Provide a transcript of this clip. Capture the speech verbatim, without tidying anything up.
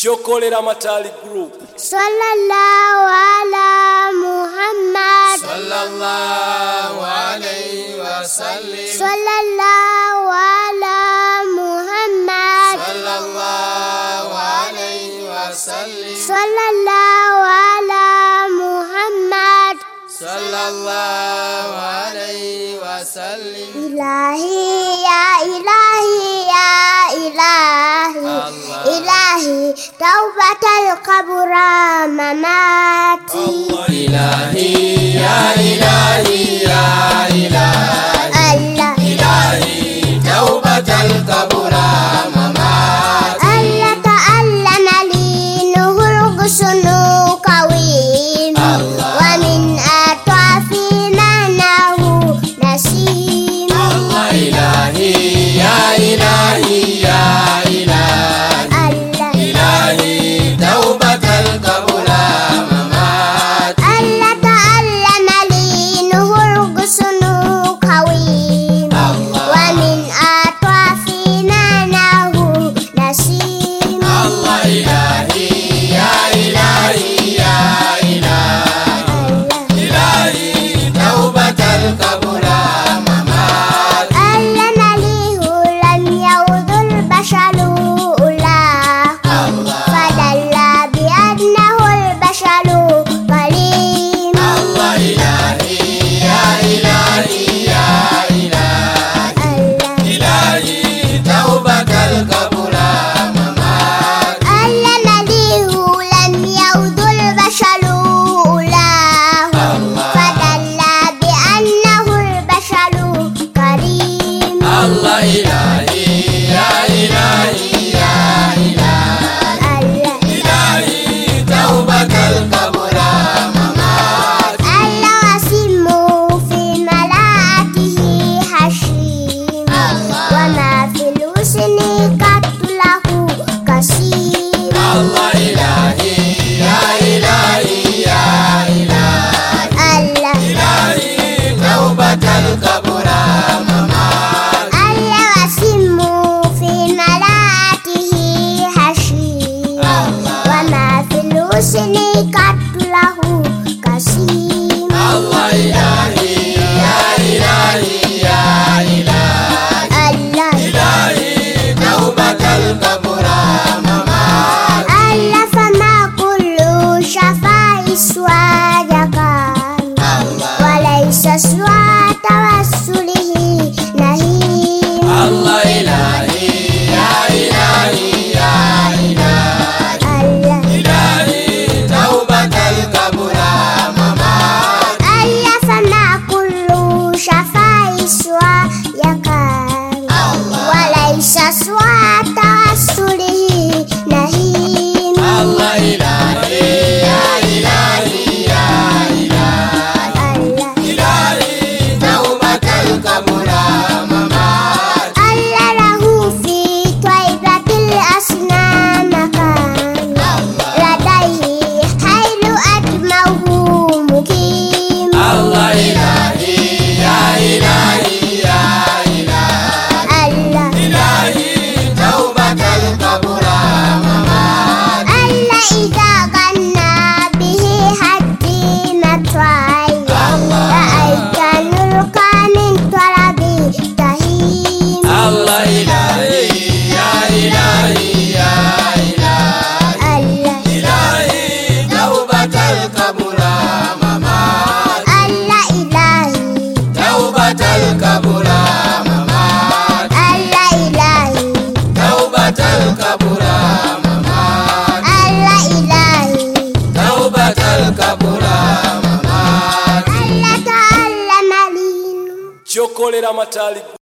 Jokolera Matali Group. Sallallahu ala Muhammad. Sallallahu alayhi wa sallim. Sallallahu ala Muhammad. Sallallahu alayhi wa sallim. Sallallahu ala Muhammad. Sallallahu alayhi wa sallim. Ilahi ya ilahi ya ilahi Allah. Ilahi taubatal qabra mamati. Allah. Ilahi ya ilahi ya ilahi. Allah. Ilahi taubatal qabra mamati. Allah ta'allana li nuhul ghusnu qawim. Allah. Wa min atwafina nahu nasim. Allah. Ilahi ya ilahi ya ilahi. Allah. Ilahi taubatal qabra mamati. Allah ta'allana li nuhul ghusnu qawim. Allah. Wa min atwafina nahu nasim. Allah. Ilahi ya ilahi ya ilahi. Allah. Ilahi taubatal qabra mamati. Allah nalihu lam yaudul basharu ulah. Allah. Fadalla bi annahu al-basharu karim. Allah. Ilahi ya ilahi ya ilahi. Allah. Ilahi taubatal qabra mamati. Allah nalihu lam yaudul basharu ulah. Allah. Fadalla bi annahu al-basharu karim. Allah. Ilahi ya ilahi ya ilahi. Allah. Ilahi taubatal qabra mamati. Allah wasimu fi malaatihi hashim. Allah. Wa ma fil husni qatlahu kasim. Allah. Ilahi ya ilahi ya ilahi. Allah. Ilahi taubatal qabra mamati. Allah wasimu fi malaatihi hashim. Allah. Wa ma fil husni qatlahu kasim. Allah. Ilahi ya ilahi ya ilahi. Allah. Ilahi taubatal qabra mamati. Allah fama kullu shafai swajakan. Allah. Walaysa swa tawassulihi nahim. Allah. Ilahi ya ilahi ya ilahi. Allah. Ilahi taubatal qabra mamati. Allah fama kullu shafai swajakan. Allah. Walaysa swa tawassulihi nahim. Allah. Ilahi ya ilahi ya ilahi. Allah. Ilahi taubatal qabra mamati. Allah lahu fi twaibatil asnamakan. Allah. Ladaihi khairu ajmahu mukim. Allah. Ilahi ya ilahi ya ilahi. Allah. Ilahi taubatal qabra mamati. Allah idha ganna bihi haddi matwai. Allah. Ra'aita nurka min tarabi tahim. Allah. Ilahi ya ilahi ya ilahi. Allah. Ilahi taubatal qabra mamati. Allah ilahi. Taubatal qabra mamati. Allah ilahi. Taubatal qabra mamati. Allah ilahi. Taubatal qabra mamati. Allah ta'allama linu. Jokolera Matali Group.